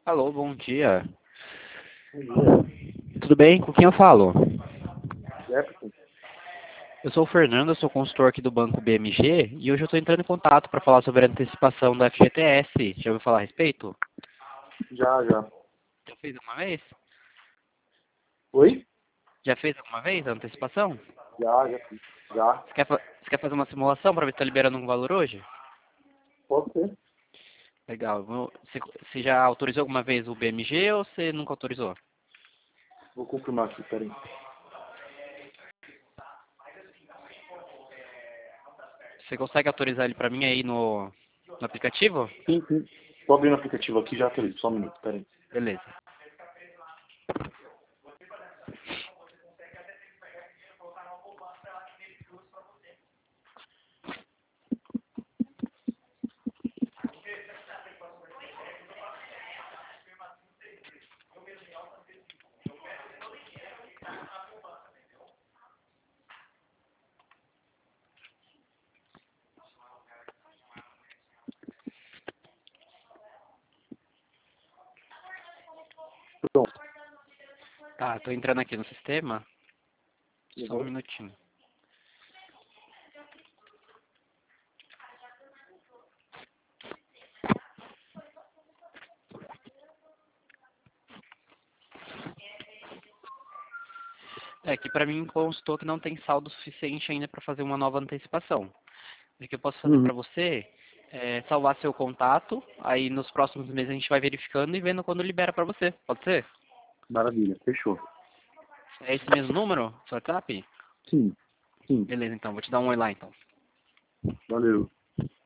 Alô, bom dia. Bom dia. Tudo bem? Com quem eu falo? Jefferson? Eu sou o Fernando, eu sou consultor aqui do Banco BMG e hoje eu estou entrando em contato para falar sobre a antecipação da FGTS. Já ouviu falar a respeito? Já. Já fez alguma vez? Oi? Já fez alguma vez a antecipação? Já fiz. Já. Você quer fazer uma simulação para ver se está liberando um valor hoje? Pode ser? Legal. Você já autorizou alguma vez o BMG ou você nunca autorizou? Vou confirmar aqui, peraí. Você consegue autorizar ele para mim aí no aplicativo? Sim. Tô abrindo o aplicativo aqui, já atualizo. Só um minuto, peraí. Beleza. Pronto. Tá, tô entrando aqui no sistema. Só um Uhum. minutinho. É que para mim constou que não tem saldo suficiente ainda para fazer uma nova antecipação. O que eu posso fazer Uhum. para você é salvar seu contato, aí nos próximos meses a gente vai verificando e vendo quando libera para você. Pode ser? Maravilha, fechou. É esse mesmo número? Seu WhatsApp? Sim. Beleza, então. Vou te dar um oi lá, então. Valeu.